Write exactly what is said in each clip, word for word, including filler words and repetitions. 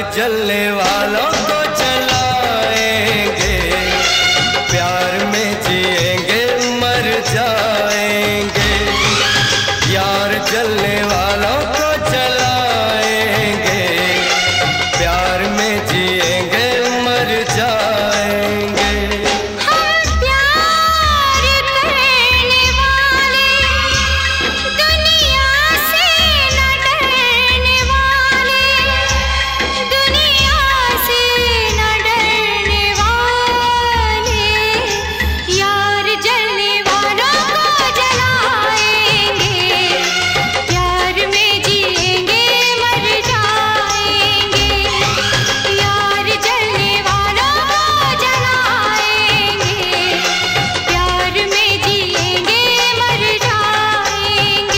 जलने वालों को जलाएंगे, प्यार में जिएंगे मर जाएंगे। यार जलने वालों को जलाएंगे, प्यार में जिएंगे मर जाएंगे। हम प्यार करने वाले, दुनिया से न डरने वाले, दुनिया से न डरने वाले। यार जलने वालों को जलाएंगे, प्यार में जिएंगे मर जाएंगे। यार जलने वालों को जलाएंगे, प्यार में जिएंगे मर जाएंगे।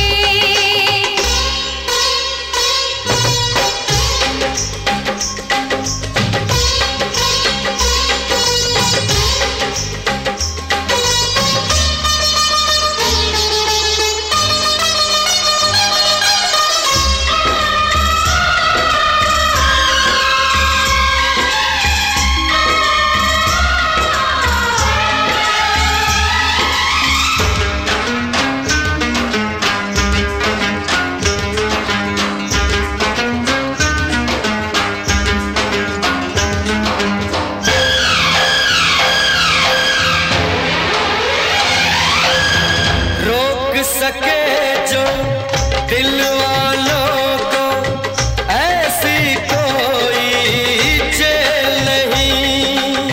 रोक सके जो दिल वालों को ऐसी कोई जेल नहीं।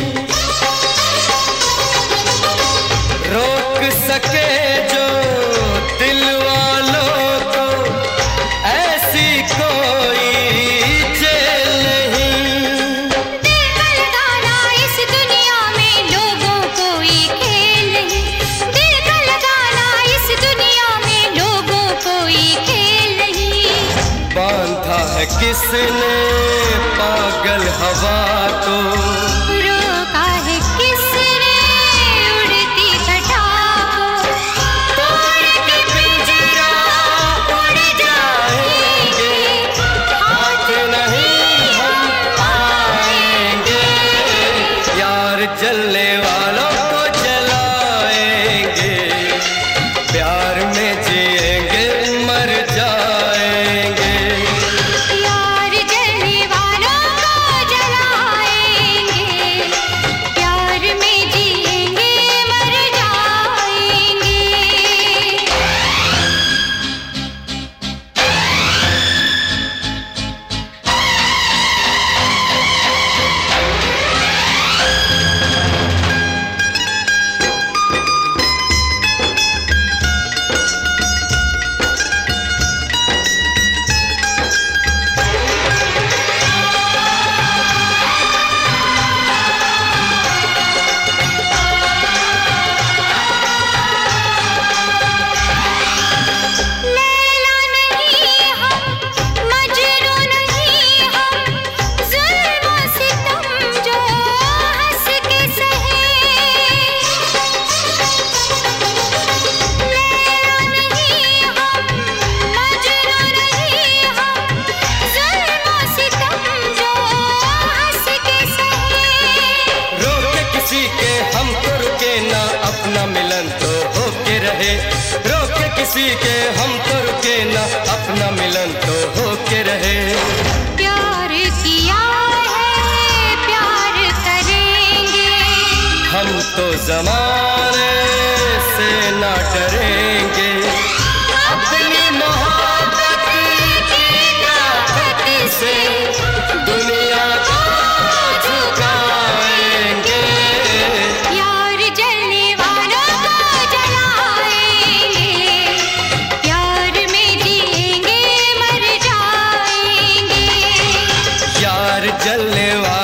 रोक सके जो दिल वालों को ऐसी कोई जेल नहीं। दिल का लगाना इस दुनिया में लोगों कोई खेल नहीं। दिल का लगाना इस दुनिया में लोगों कोई खेल नहीं। बांधा है किसने पागल हवा को, रोका है किसने उड़ती घटा को। तोड़ के पिंजरा उड़ जाएंगे, हाथ नहीं हम आएंगे। यार जलने वालों को जलाएंगे, प्यार में जिएंगे मर जाएंगे। यार जलने वालों को जलाएंगे, प्यार में जिएंगे मर जाएंगे। लैला नहीं हम, मजनू नहीं हम, ज़ुल्म सितम जो हंस के सहे। लैला नहीं हम, मजनू नहीं हम, ज़ुल्म सितम जो हंस के सहे। रोके किसी के हम तो रुके ना, अपना मिलन तो होके रहे। रोके किसी के हम तो रुके ना, अपना मिलन तो होके रहे। प्यार किया है, प्यार करेंगे। हम तो ज़माने से ना डरेंगे, अपनी मोहब्बत की ताकत से दुनिया को झुकाएंगे। यार जलने वालों को जलाएंगे, प्यार में जिएंगे मर जाएंगे। यार जलने वालों